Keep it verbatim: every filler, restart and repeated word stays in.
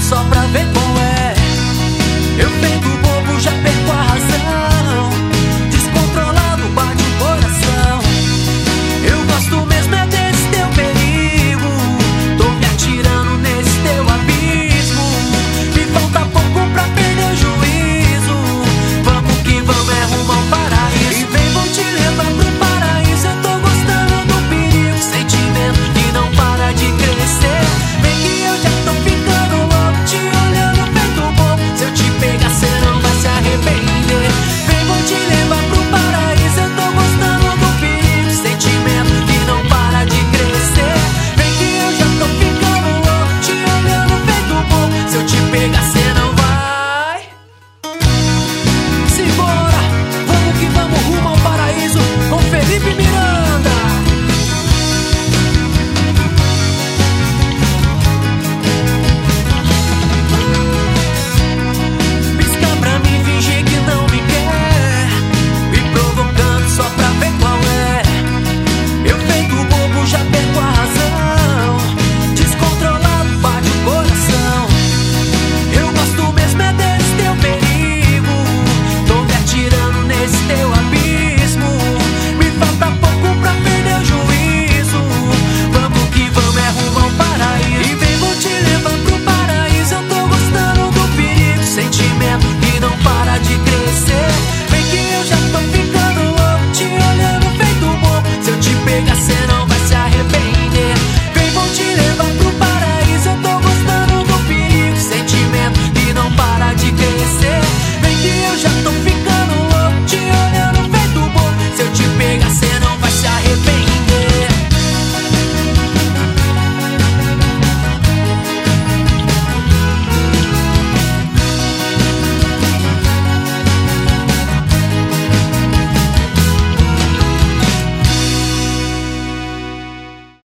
só pra ver qual é. Eu feito bobo, já perco a razão. Descontrolado, bate o coração. Eu gosto mesmo é desse teu perigo. Tô me atirando nesse teu abismo. Me falta pouco pra perder o juízo. Vamos que vamos, é rumo ao paraíso. E vem, vou te levar pro paraíso. Eu tô gostando do perigo, sentimento que não para de crescer. Vem que eu já tô ficando louco, te olhando feito bobo. Se eu te pegar, cê não vai se arrepender. Vem, vou te levar pro paraíso. Eu tô gostando do perigo, sentimento que não para de crescer. Vem que eu já tô ficando louco, te olhando feito bobo. Se eu te pegar, cê não vai. Simbora, vamos que vamos rumo ao paraíso com Felipe Miranda. Pisca pra mim, fingir que não me quer, me provocando só pra ver qual é. Eu feito bobo, já perco a razão. Descontrolado, bate o coração. Eu gosto mesmo é desse teu perigo. Tô me atirando nesse teu abismo. Me falta pouco pra perder o juízo. Vamos que vamos, é rumo ao paraíso. E vem, vou te levar pro paraíso. Eu tô gostando do perigo, sentimento que não para de crescer. Vem que eu já tô ficando louco, te olhando feito bobo. Se eu te pegar, cê não vai se arrepender. Vem, vou te levar pro paraíso. Eu tô gostando do perigo, sentimento que não para de crescer. Vem que eu já